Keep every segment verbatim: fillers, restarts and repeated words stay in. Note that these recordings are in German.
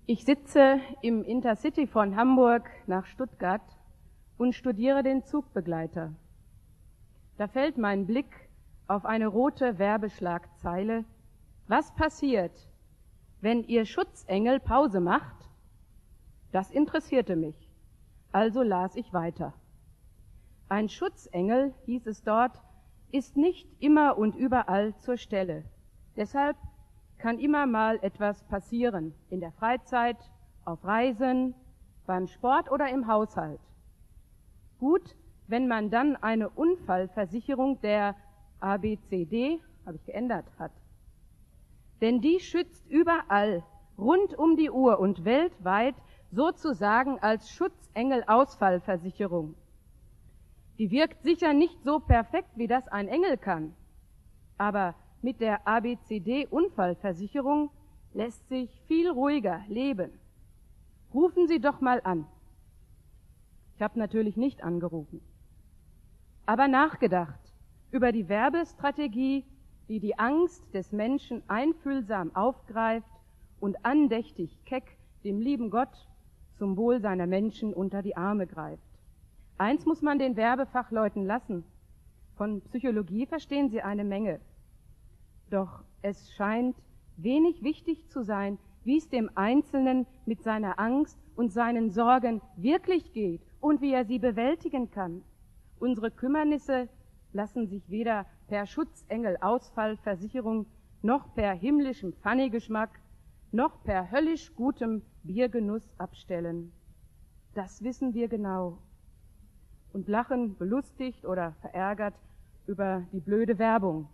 Ich sitze im Intercity von Hamburg nach Stuttgart und studiere den Zugbegleiter. Da fällt mein Blick auf eine rote Werbeschlagzeile. Was passiert, wenn Ihr Schutzengel Pause macht? Das interessierte mich, also las ich weiter. Ein Schutzengel, hieß es dort, ist nicht immer und überall zur Stelle. Deshalb kann immer mal etwas passieren, in der Freizeit, auf Reisen, beim Sport oder im Haushalt. Gut, wenn man dann eine Unfallversicherung der A B C D, habe ich geändert, hat. Denn die schützt überall, rund um die Uhr und weltweit sozusagen als Schutzengel-Ausfallversicherung. Die wirkt sicher nicht so perfekt, wie das ein Engel kann, aber mit der A B C D-Unfallversicherung lässt sich viel ruhiger leben. Rufen Sie doch mal an. Ich habe natürlich nicht angerufen, aber nachgedacht über die Werbestrategie, die die Angst des Menschen einfühlsam aufgreift und andächtig keck dem lieben Gott zum Wohl seiner Menschen unter die Arme greift. Eins muss man den Werbefachleuten lassen. Von Psychologie verstehen sie eine Menge. Doch es scheint wenig wichtig zu sein, wie es dem Einzelnen mit seiner Angst und seinen Sorgen wirklich geht und wie er sie bewältigen kann. Unsere Kümmernisse lassen sich weder per Schutzengel-Ausfallversicherung noch per himmlischem Pfannegeschmack noch per höllisch gutem Biergenuss abstellen. Das wissen wir genau und lachen belustigt oder verärgert über die blöde Werbung.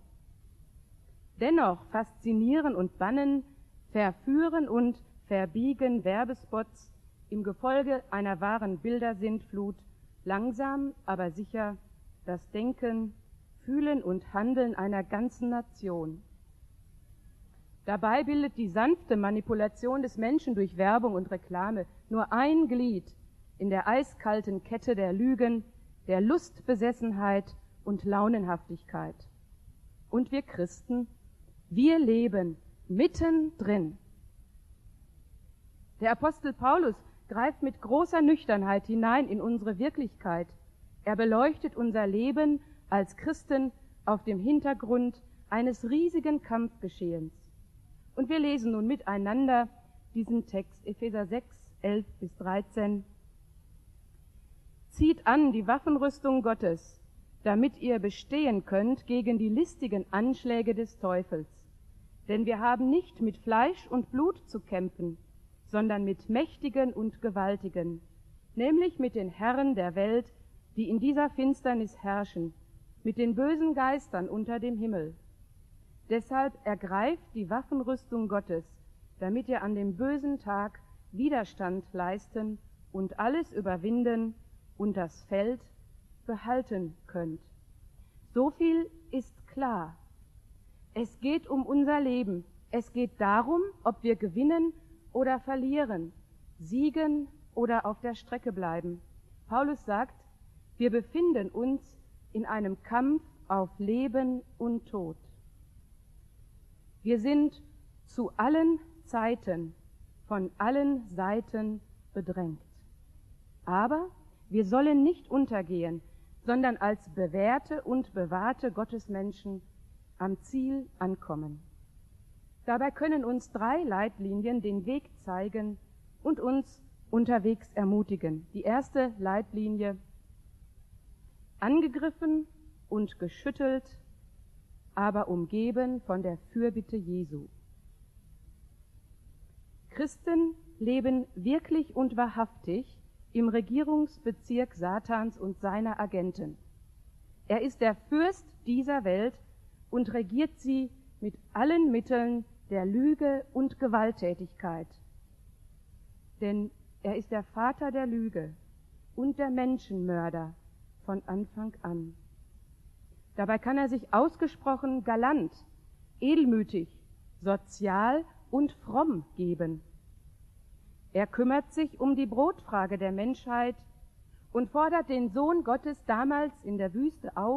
Dennoch faszinieren und bannen, verführen und verbiegen Werbespots im Gefolge einer wahren Bildersintflut langsam, aber sicher das Denken, Fühlen und Handeln einer ganzen Nation. Dabei bildet die sanfte Manipulation des Menschen durch Werbung und Reklame nur ein Glied in der eiskalten Kette der Lügen, der Lustbesessenheit und Launenhaftigkeit. Und wir Christen, wir leben mittendrin. Der Apostel Paulus greift mit großer Nüchternheit hinein in unsere Wirklichkeit. Er beleuchtet unser Leben als Christen auf dem Hintergrund eines riesigen Kampfgeschehens. Und wir lesen nun miteinander diesen Text, Epheser sechs, elf bis dreizehn. Zieht an die Waffenrüstung Gottes, damit ihr bestehen könnt gegen die listigen Anschläge des Teufels. Denn wir haben nicht mit Fleisch und Blut zu kämpfen, sondern mit Mächtigen und Gewaltigen, nämlich mit den Herren der Welt, die in dieser Finsternis herrschen, mit den bösen Geistern unter dem Himmel. Deshalb ergreift die Waffenrüstung Gottes, damit ihr an dem bösen Tag Widerstand leisten und alles überwinden und das Feld behalten könnt. So viel ist klar. Es geht um unser Leben. Es geht darum, ob wir gewinnen oder verlieren, siegen oder auf der Strecke bleiben. Paulus sagt, wir befinden uns in einem Kampf auf Leben und Tod. Wir sind zu allen Zeiten von allen Seiten bedrängt. Aber wir sollen nicht untergehen, sondern als bewährte und bewahrte Gottesmenschen am Ziel ankommen. Dabei können uns drei Leitlinien den Weg zeigen und uns unterwegs ermutigen. Die erste Leitlinie: angegriffen und geschüttelt, aber umgeben von der Fürbitte Jesu. Christen leben wirklich und wahrhaftig im Regierungsbezirk Satans und seiner Agenten. Er ist der Fürst dieser Welt und regiert sie mit allen Mitteln der Lüge und Gewalttätigkeit. Denn er ist der Vater der Lüge und der Menschenmörder von Anfang an. Dabei kann er sich ausgesprochen galant, edelmütig, sozial und fromm geben. Er kümmert sich um die Brotfrage der Menschheit und fordert den Sohn Gottes damals in der Wüste auf: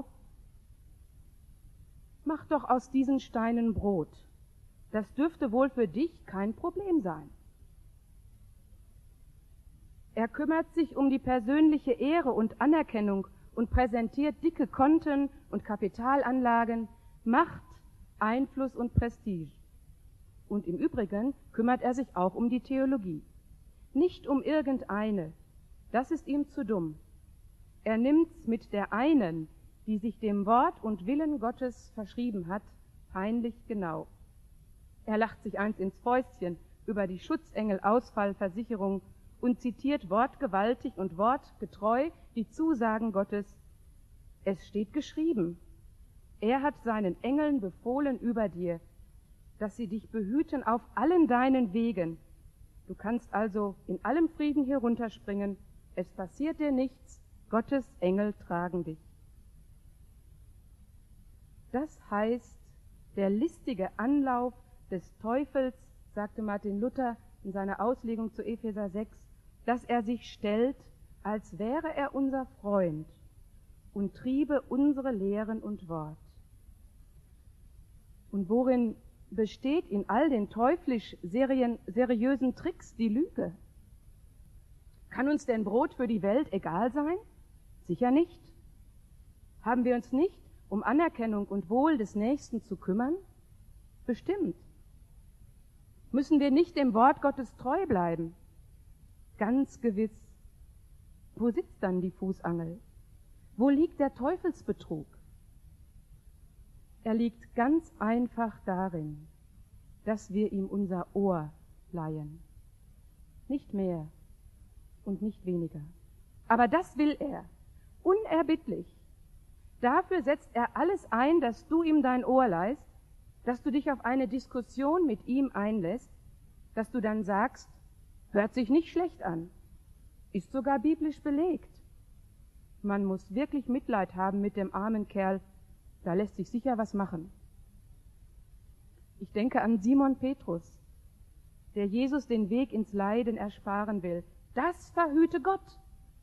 Mach doch aus diesen Steinen Brot. Das dürfte wohl für dich kein Problem sein. Er kümmert sich um die persönliche Ehre und Anerkennung und präsentiert dicke Konten und Kapitalanlagen, Macht, Einfluss und Prestige. Und im Übrigen kümmert er sich auch um die Theologie. Nicht um irgendeine, das ist ihm zu dumm. Er nimmt's mit der einen, die sich dem Wort und Willen Gottes verschrieben hat, peinlich genau. Er lacht sich eins ins Fäustchen über die Schutzengel-Ausfallversicherung und zitiert wortgewaltig und wortgetreu die Zusagen Gottes. Es steht geschrieben, er hat seinen Engeln befohlen über dir, dass sie dich behüten auf allen deinen Wegen. Du kannst also in allem Frieden hier runterspringen, es passiert dir nichts, Gottes Engel tragen dich. Das heißt, der listige Anlauf des Teufels, sagte Martin Luther in seiner Auslegung zu Epheser sechs, dass er sich stellt, als wäre er unser Freund und triebe unsere Lehren und Wort. Und worin besteht in all den teuflisch serien, seriösen Tricks die Lüge? Kann uns denn Brot für die Welt egal sein? Sicher nicht. Haben wir uns nicht um Anerkennung und Wohl des Nächsten zu kümmern? Bestimmt. Müssen wir nicht dem Wort Gottes treu bleiben? Ganz gewiss. Wo sitzt dann die Fußangel? Wo liegt der Teufelsbetrug? Er liegt ganz einfach darin, dass wir ihm unser Ohr leihen. Nicht mehr und nicht weniger. Aber das will er, unerbittlich. Dafür setzt er alles ein, dass du ihm dein Ohr leihst, dass du dich auf eine Diskussion mit ihm einlässt, dass du dann sagst, hört sich nicht schlecht an, ist sogar biblisch belegt. Man muss wirklich Mitleid haben mit dem armen Kerl, da lässt sich sicher was machen. Ich denke an Simon Petrus, der Jesus den Weg ins Leiden ersparen will. Das verhüte Gott.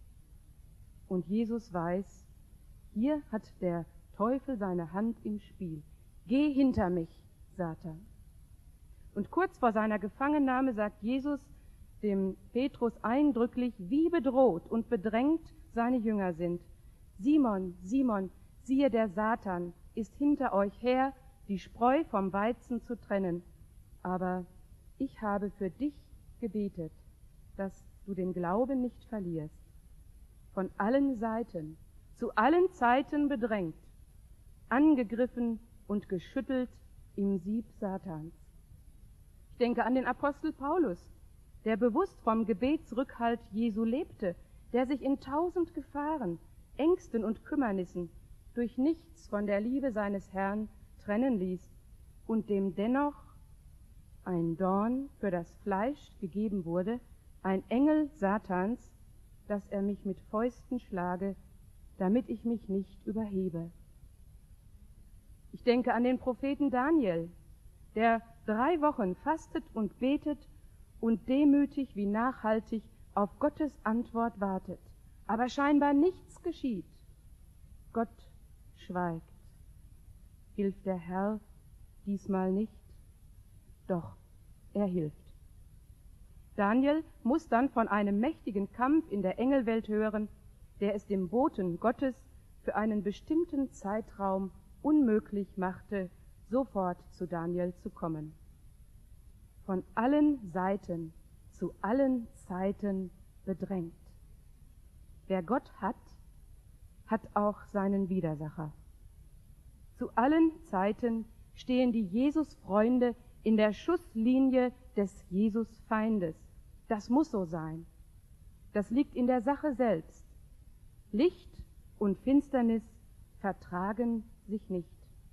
Und Jesus weiß, hier hat der Teufel seine Hand im Spiel. Geh hinter mich, Satan. Und kurz vor seiner Gefangennahme sagt Jesus dem Petrus eindrücklich, wie bedroht und bedrängt seine Jünger sind. Simon, Simon, siehe, der Satan ist hinter euch her, die Spreu vom Weizen zu trennen. Aber ich habe für dich gebetet, dass du den Glauben nicht verlierst. Von allen Seiten, zu allen Zeiten bedrängt, angegriffen und geschüttelt im Sieb Satans. Ich denke an den Apostel Paulus, der bewusst vom Gebetsrückhalt Jesu lebte, der sich in tausend Gefahren, Ängsten und Kümmernissen durch nichts von der Liebe seines Herrn trennen ließ und dem dennoch ein Dorn für das Fleisch gegeben wurde, ein Engel Satans, dass er mich mit Fäusten schlage, damit ich mich nicht überhebe. Ich denke an den Propheten Daniel, der drei Wochen fastet und betet und demütig wie nachhaltig auf Gottes Antwort wartet, aber scheinbar nichts geschieht. Gott schweigt. Hilft der Herr diesmal nicht? Doch, er hilft. Daniel muss dann von einem mächtigen Kampf in der Engelwelt hören, der es dem Boten Gottes für einen bestimmten Zeitraum unmöglich machte, sofort zu Daniel zu kommen. Von allen Seiten, zu allen Zeiten bedrängt. Wer Gott hat, hat auch seinen Widersacher. Zu allen Zeiten stehen die Jesus-Freunde in der Schusslinie des Jesus-Feindes. Das muss so sein. Das liegt in der Sache selbst. Licht und Finsternis vertragen sich nicht.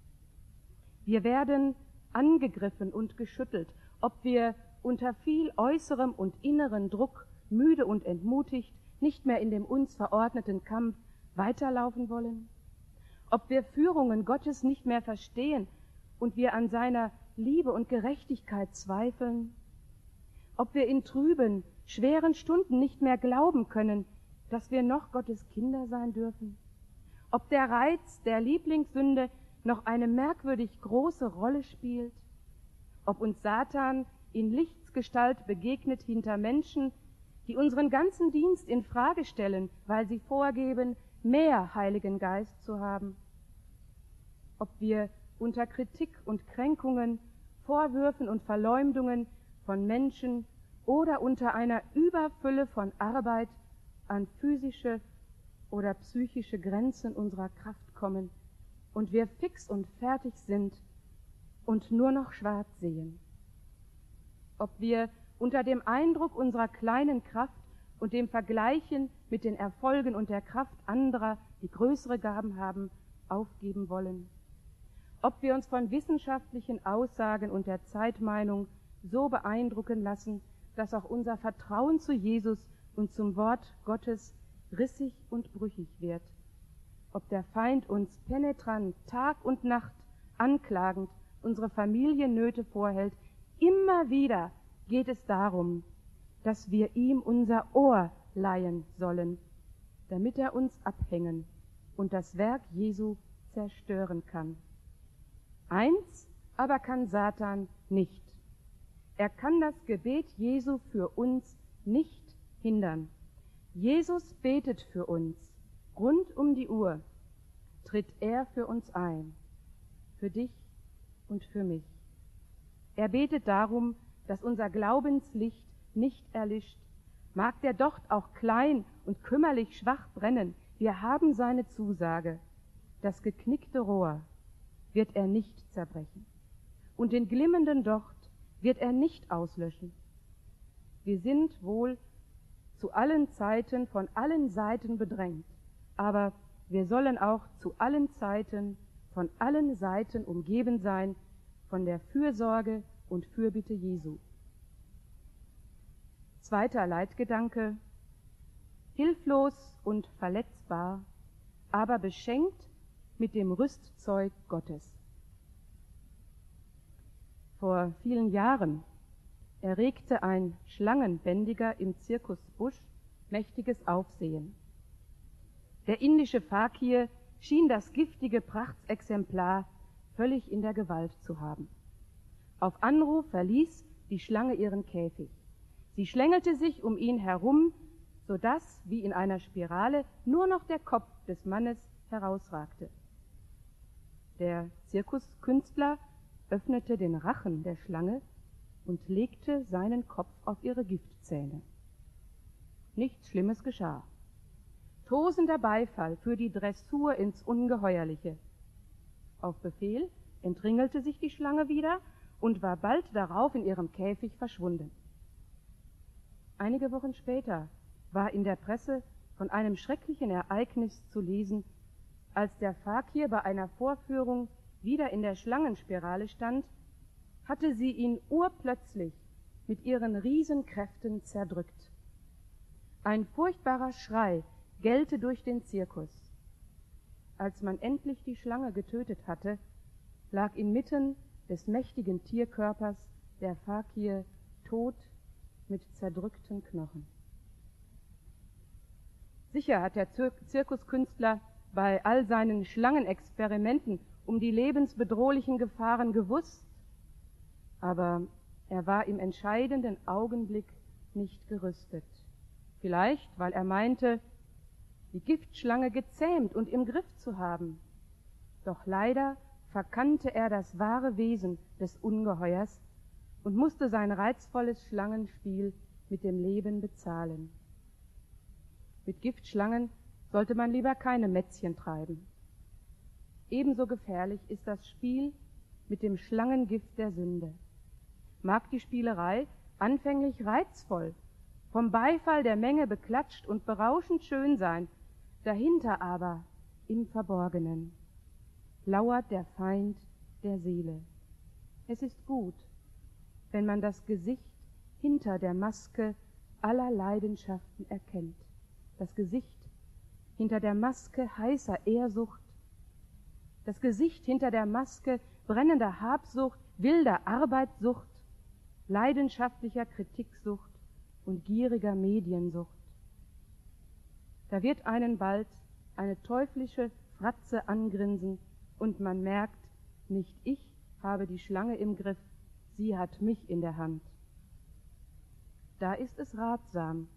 Wir werden angegriffen und geschüttelt, ob wir unter viel äußerem und inneren Druck, müde und entmutigt, nicht mehr in dem uns verordneten Kampf weiterlaufen wollen, ob wir Führungen Gottes nicht mehr verstehen und wir an seiner Liebe und Gerechtigkeit zweifeln, ob wir in trüben, schweren Stunden nicht mehr glauben können, dass wir noch Gottes Kinder sein dürfen, ob der Reiz der Lieblingssünde noch eine merkwürdig große Rolle spielt, ob uns Satan in Lichtsgestalt begegnet hinter Menschen, die unseren ganzen Dienst in Frage stellen, weil sie vorgeben, mehr Heiligen Geist zu haben. Ob wir unter Kritik und Kränkungen, Vorwürfen und Verleumdungen von Menschen oder unter einer Überfülle von Arbeit an physische oder psychische Grenzen unserer Kraft kommen und wir fix und fertig sind und nur noch schwarz sehen. Ob wir unter dem Eindruck unserer kleinen Kraft und dem Vergleichen mit den Erfolgen und der Kraft anderer, die größere Gaben haben, aufgeben wollen. Ob wir uns von wissenschaftlichen Aussagen und der Zeitmeinung so beeindrucken lassen, dass auch unser Vertrauen zu Jesus und zum Wort Gottes rissig und brüchig wird. Ob der Feind uns penetrant Tag und Nacht anklagend unsere Familiennöte vorhält, immer wieder geht es darum, dass wir ihm unser Ohr leihen sollen, damit er uns abhängen und das Werk Jesu zerstören kann. Eins aber kann Satan nicht. Er kann das Gebet Jesu für uns nicht hindern. Jesus betet für uns, rund um die Uhr tritt er für uns ein, für dich und für mich. Er betet darum, dass unser Glaubenslicht nicht erlischt. Mag der Docht auch klein und kümmerlich schwach brennen, wir haben seine Zusage. Das geknickte Rohr wird er nicht zerbrechen und den glimmenden Docht wird er nicht auslöschen. Wir sind wohl zu allen Zeiten von allen Seiten bedrängt, aber wir sollen auch zu allen Zeiten von allen Seiten umgeben sein von der Fürsorge und Fürbitte Jesu. Zweiter Leitgedanke: hilflos und verletzbar, aber beschenkt mit dem Rüstzeug Gottes. Vor vielen Jahren erregte ein Schlangenbändiger im Zirkus Busch mächtiges Aufsehen. Der indische Fakir schien das giftige Prachtexemplar völlig in der Gewalt zu haben. Auf Anruf verließ die Schlange ihren Käfig. Sie schlängelte sich um ihn herum, so dass, wie in einer Spirale, nur noch der Kopf des Mannes herausragte. Der Zirkuskünstler öffnete den Rachen der Schlange und legte seinen Kopf auf ihre Giftzähne. Nichts Schlimmes geschah. Tosender Beifall für die Dressur ins Ungeheuerliche. Auf Befehl entringelte sich die Schlange wieder und war bald darauf in ihrem Käfig verschwunden. Einige Wochen später war in der Presse von einem schrecklichen Ereignis zu lesen, als der Fakir bei einer Vorführung wieder in der Schlangenspirale stand, hatte sie ihn urplötzlich mit ihren Riesenkräften zerdrückt. Ein furchtbarer Schrei gellte durch den Zirkus. Als man endlich die Schlange getötet hatte, lag inmitten des mächtigen Tierkörpers der Fakir tot mit zerdrückten Knochen. Sicher hat der Zir- Zirkuskünstler bei all seinen Schlangenexperimenten um die lebensbedrohlichen Gefahren gewusst, aber er war im entscheidenden Augenblick nicht gerüstet. Vielleicht, weil er meinte, die Giftschlange gezähmt und im Griff zu haben. Doch leider verkannte er das wahre Wesen des Ungeheuers und musste sein reizvolles Schlangenspiel mit dem Leben bezahlen. Mit Giftschlangen sollte man lieber keine Mätzchen treiben. Ebenso gefährlich ist das Spiel mit dem Schlangengift der Sünde. Mag die Spielerei anfänglich reizvoll, vom Beifall der Menge beklatscht und berauschend schön sein, dahinter aber im Verborgenen lauert der Feind der Seele. Es ist gut, wenn man das Gesicht hinter der Maske aller Leidenschaften erkennt, das Gesicht hinter der Maske heißer Ehrsucht, das Gesicht hinter der Maske brennender Habsucht, wilder Arbeitssucht, leidenschaftlicher Kritiksucht und gieriger Mediensucht. Da wird einen bald eine teuflische Fratze angrinsen und man merkt, nicht ich habe die Schlange im Griff, sie hat mich in der Hand. Da ist es ratsam,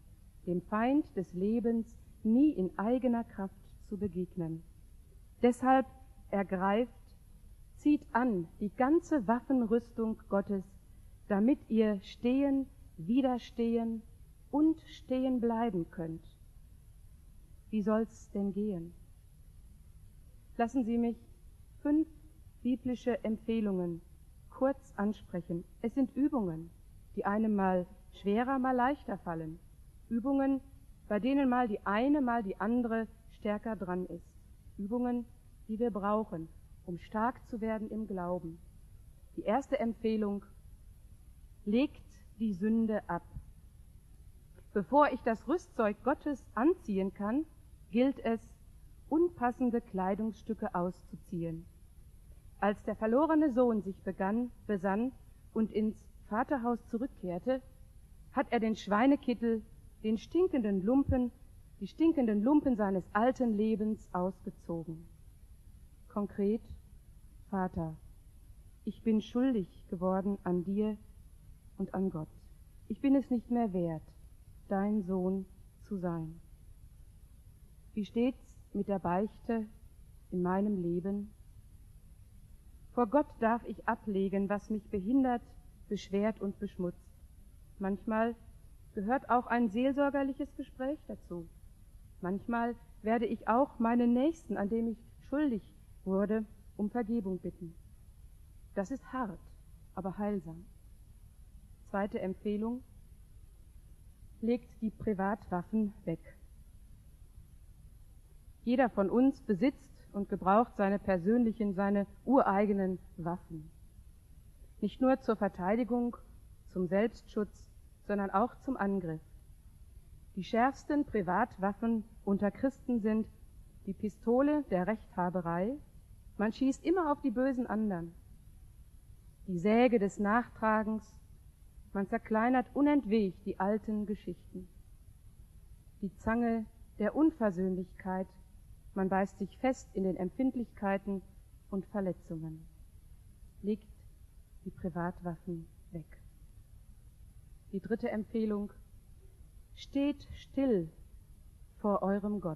dem Feind des Lebens nie in eigener Kraft zu begegnen. Deshalb ergreift, zieht an die ganze Waffenrüstung Gottes, damit ihr stehen, widerstehen und stehen bleiben könnt. Wie soll's denn gehen? Lassen Sie mich fünf biblische Empfehlungen kurz ansprechen. Es sind Übungen, die einem mal schwerer, mal leichter fallen. Übungen, bei denen mal die eine, mal die andere stärker dran ist. Übungen, die wir brauchen, um stark zu werden im Glauben. Die erste Empfehlung: legt die Sünde ab. Bevor ich das Rüstzeug Gottes anziehen kann, gilt es, unpassende Kleidungsstücke auszuziehen. Als der verlorene Sohn sich begann, besann und ins Vaterhaus zurückkehrte, hat er den Schweinekittel, den stinkenden Lumpen, die stinkenden Lumpen seines alten Lebens ausgezogen. Konkret: Vater, ich bin schuldig geworden an dir und an Gott. Ich bin es nicht mehr wert, dein Sohn zu sein. Wie steht's mit der Beichte in meinem Leben? Vor Gott darf ich ablegen, was mich behindert, beschwert und beschmutzt. Manchmal gehört auch ein seelsorgerliches Gespräch dazu. Manchmal werde ich auch meinen Nächsten, an dem ich schuldig wurde, um Vergebung bitten. Das ist hart, aber heilsam. Zweite Empfehlung: legt die Privatwaffen weg. Jeder von uns besitzt und gebraucht seine persönlichen, seine ureigenen Waffen. Nicht nur zur Verteidigung, zum Selbstschutz, sondern auch zum Angriff. Die schärfsten Privatwaffen unter Christen sind die Pistole der Rechthaberei. Man schießt immer auf die bösen anderen. Die Säge des Nachtragens. Man zerkleinert unentwegt die alten Geschichten. Die Zange der Unversöhnlichkeit. Man beißt sich fest in den Empfindlichkeiten und Verletzungen. Legt die Privatwaffen weg. Die dritte Empfehlung: steht still vor eurem Gott.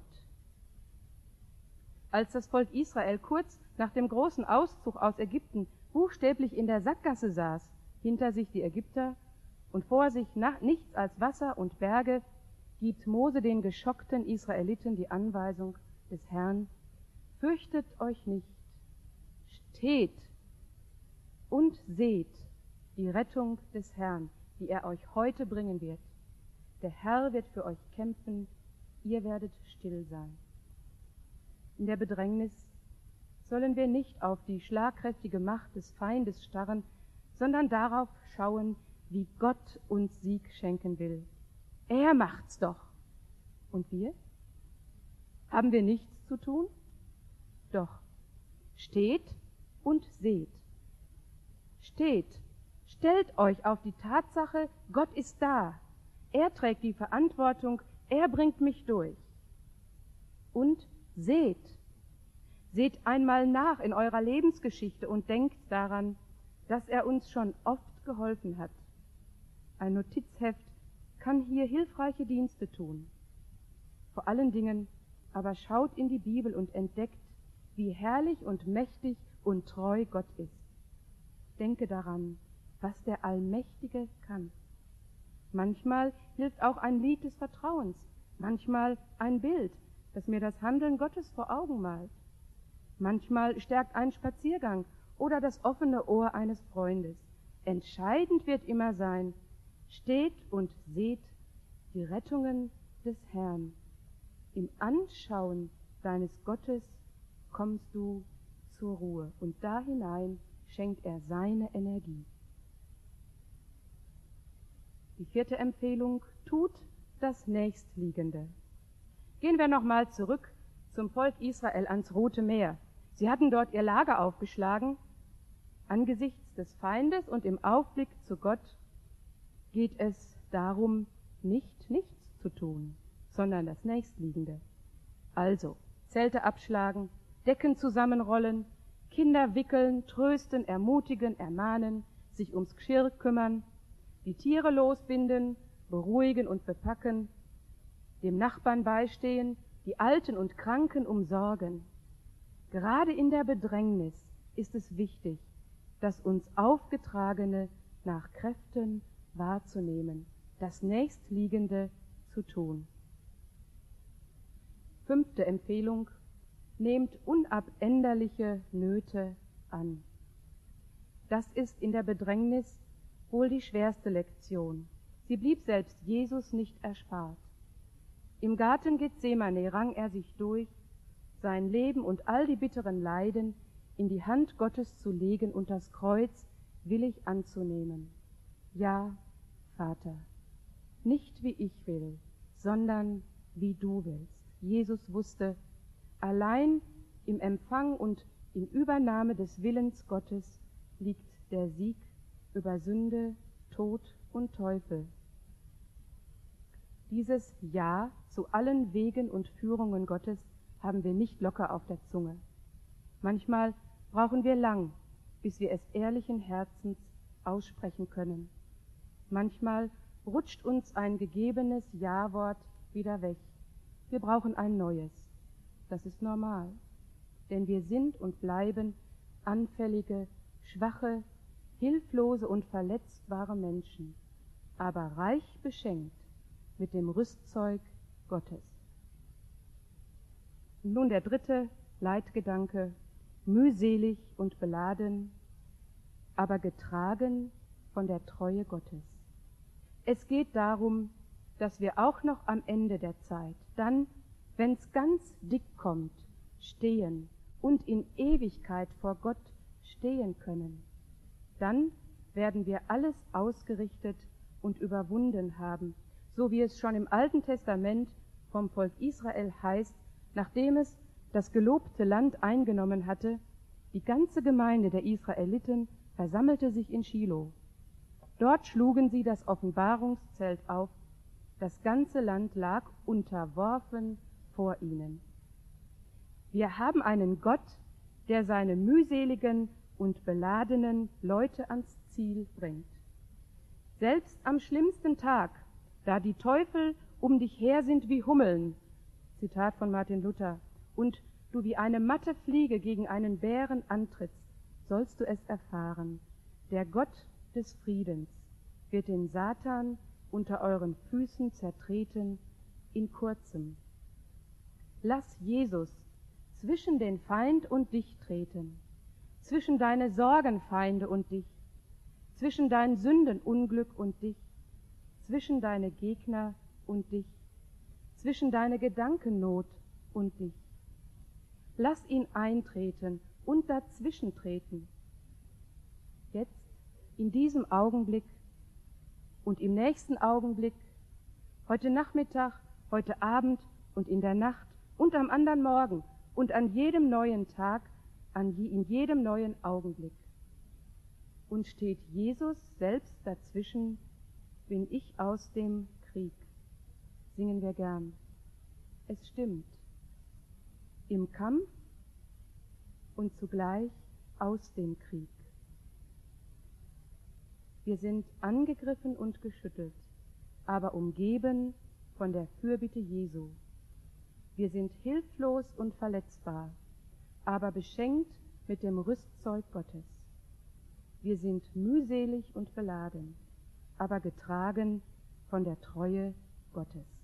Als das Volk Israel kurz nach dem großen Auszug aus Ägypten buchstäblich in der Sackgasse saß, hinter sich die Ägypter und vor sich nach nichts als Wasser und Berge, gibt Mose den geschockten Israeliten die Anweisung des Herrn: fürchtet euch nicht, steht und seht die Rettung des Herrn, die er euch heute bringen wird. Der Herr wird für euch kämpfen, ihr werdet still sein. In der Bedrängnis sollen wir nicht auf die schlagkräftige Macht des Feindes starren, sondern darauf schauen, wie Gott uns Sieg schenken will. Er macht's doch. Und wir? Haben wir nichts zu tun? Doch. Steht und seht. Steht. Stellt euch auf die Tatsache, Gott ist da. Er trägt die Verantwortung, er bringt mich durch. Und seht. Seht einmal nach in eurer Lebensgeschichte und denkt daran, dass er uns schon oft geholfen hat. Ein Notizheft kann hier hilfreiche Dienste tun. Vor allen Dingen aber schaut in die Bibel und entdeckt, wie herrlich und mächtig und treu Gott ist. Denke daran, was der Allmächtige kann. Manchmal hilft auch ein Lied des Vertrauens, manchmal ein Bild, das mir das Handeln Gottes vor Augen malt. Manchmal stärkt ein Spaziergang oder das offene Ohr eines Freundes. Entscheidend wird immer sein: steht und seht die Rettungen des Herrn. Im Anschauen deines Gottes kommst du zur Ruhe, und da hinein schenkt er seine Energie. Die vierte Empfehlung: tut das Nächstliegende. Gehen wir nochmal zurück zum Volk Israel ans Rote Meer. Sie hatten dort ihr Lager aufgeschlagen. Angesichts des Feindes und im Aufblick zu Gott geht es darum, nicht nichts zu tun, sondern das Nächstliegende. Also Zelte abschlagen, Decken zusammenrollen, Kinder wickeln, trösten, ermutigen, ermahnen, sich ums Geschirr kümmern, die Tiere losbinden, beruhigen und bepacken, dem Nachbarn beistehen, die Alten und Kranken umsorgen. Gerade in der Bedrängnis ist es wichtig, das uns Aufgetragene nach Kräften wahrzunehmen, das Nächstliegende zu tun. Fünfte Empfehlung: Nehmt unabänderliche Nöte an. Das ist in der Bedrängnis wohl die schwerste Lektion. Sie blieb selbst Jesus nicht erspart. Im Garten Gethsemane rang er sich durch, sein Leben und all die bitteren Leiden in die Hand Gottes zu legen und das Kreuz willig anzunehmen. Ja, Vater, nicht wie ich will, sondern wie du willst. Jesus wusste, allein im Empfang und in Übernahme des Willens Gottes liegt der Sieg über Sünde, Tod und Teufel. Dieses Ja zu allen Wegen und Führungen Gottes haben wir nicht locker auf der Zunge. Manchmal brauchen wir lang, bis wir es ehrlichen Herzens aussprechen können. Manchmal rutscht uns ein gegebenes Ja-Wort wieder weg. Wir brauchen ein neues. Das ist normal, denn wir sind und bleiben anfällige, schwache, hilflose und verletzbare Menschen, aber reich beschenkt mit dem Rüstzeug Gottes. Und nun der dritte Leitgedanke: mühselig und beladen, aber getragen von der Treue Gottes. Es geht darum, dass wir auch noch am Ende der Zeit, dann, wenn's ganz dick kommt, stehen und in Ewigkeit vor Gott stehen können. Dann werden wir alles ausgerichtet und überwunden haben, so wie es schon im Alten Testament vom Volk Israel heißt, nachdem es das gelobte Land eingenommen hatte, die ganze Gemeinde der Israeliten versammelte sich in Schilo. Dort schlugen sie das Offenbarungszelt auf, das ganze Land lag unterworfen vor ihnen. Wir haben einen Gott, der seine mühseligen und beladenen Leute ans Ziel bringt. Selbst am schlimmsten Tag, da die Teufel um dich her sind wie Hummeln, Zitat von Martin Luther, und du wie eine matte Fliege gegen einen Bären antrittst, sollst du es erfahren. Der Gott des Friedens wird den Satan unter euren Füßen zertreten in kurzem. Lass Jesus zwischen den Feind und dich treten, zwischen deine Sorgenfeinde und dich, zwischen dein Sündenunglück und dich, zwischen deine Gegner und dich, zwischen deine Gedankennot und dich. Lass ihn eintreten und dazwischen treten. Jetzt, in diesem Augenblick und im nächsten Augenblick, heute Nachmittag, heute Abend und in der Nacht und am anderen Morgen und an jedem neuen Tag, an je, in jedem neuen Augenblick. Und steht Jesus selbst dazwischen, bin ich aus dem Krieg. Singen wir gern. Es stimmt. Im Kampf und zugleich aus dem Krieg. Wir sind angegriffen und geschüttelt, aber umgeben von der Fürbitte Jesu. Wir sind hilflos und verletzbar, aber beschenkt mit dem Rüstzeug Gottes. Wir sind mühselig und beladen, aber getragen von der Treue Gottes.